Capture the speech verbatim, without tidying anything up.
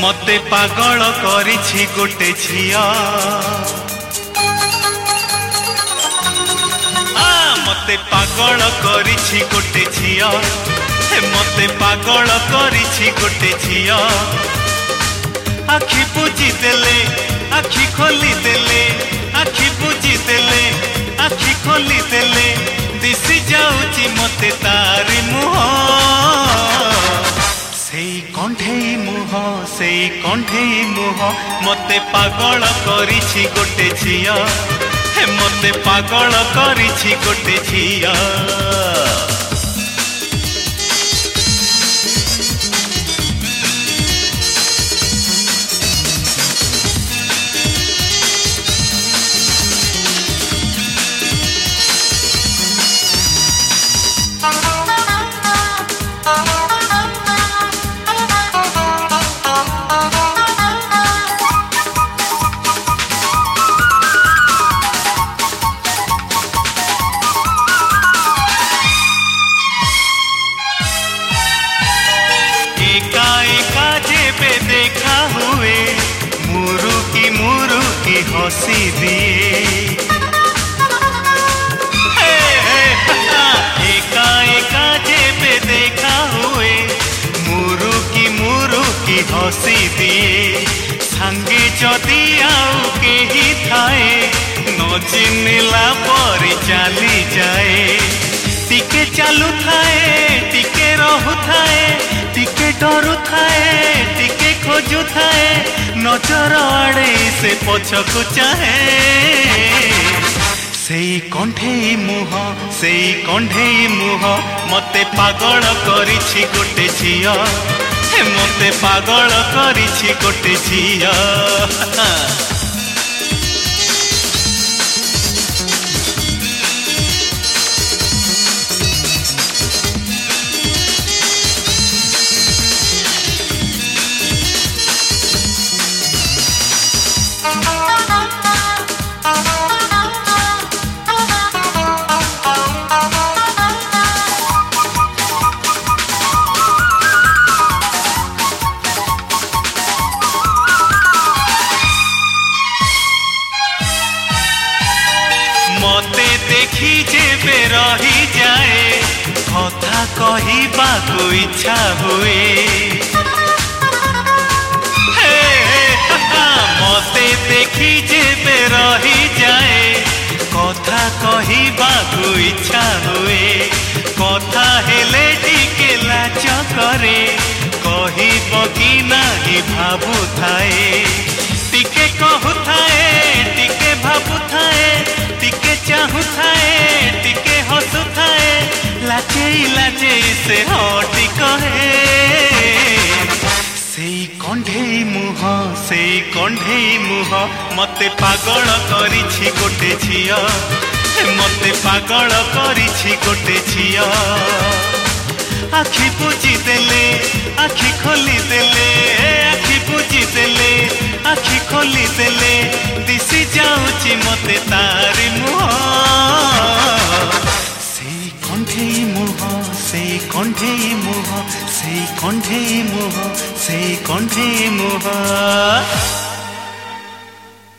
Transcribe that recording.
मते पागल करिछि गोटे झिया मते पागल करिछि गोटे झिया मते पागल करिछि गोटे झिया आखि बुझी देले आखि खोली देले आखि बुझी देले आखि खोली देले दिसी जाउची मते तारी मुह सेई कंठेई मुह सेई कंठेई मुह मते पागल करिछि गोटे झिया मते पागल करिछि गोटे झिया देखा हुए मुरु की मुरु की हंसी दिए हे हे एका एका जेबे देखा हुए मुरु की मुरु की हंसी दिए संगे जदि आउ केही थाए न चिन्हला पर चली जाए टिके चालू थाए टिके रहु थाए टिके डरू थाए टिके खोजु थाए नजर आड़े से पछकु चाहे सेई कंठेई मुह सेई कंठेई मुह मते पागल करिछि गोटे झिया मते पागल करिछि गोटे झिया मते देखी जेबे रही जाए कथा कहिबाकु इच्छा हुए हे हे मते देखी जेबे रही जाए कथा कहिबाकु इच्छा हुए कथा हेले टिके लाज करे कहिब कि नाही भाबु थाए टिके कहु थाए टिके भाबु थाए टिके चाहु थाए टिके हसु थाए लाचेई लाचेई से हटी कहे सेई कंठेई मुह सेई कंठेई मुह मते पागल करिछि गोटे झिया मते पागल करिछि गोटे झिया आखि बुझी देले आखि खोली देले आखि बुझी देले आखि खोली देले दिसी जाउची मते तारी मुह सेई कंठेई मुह सेई कंठेई मुह सेई कंठेई मुह सेई कंठेई मुह।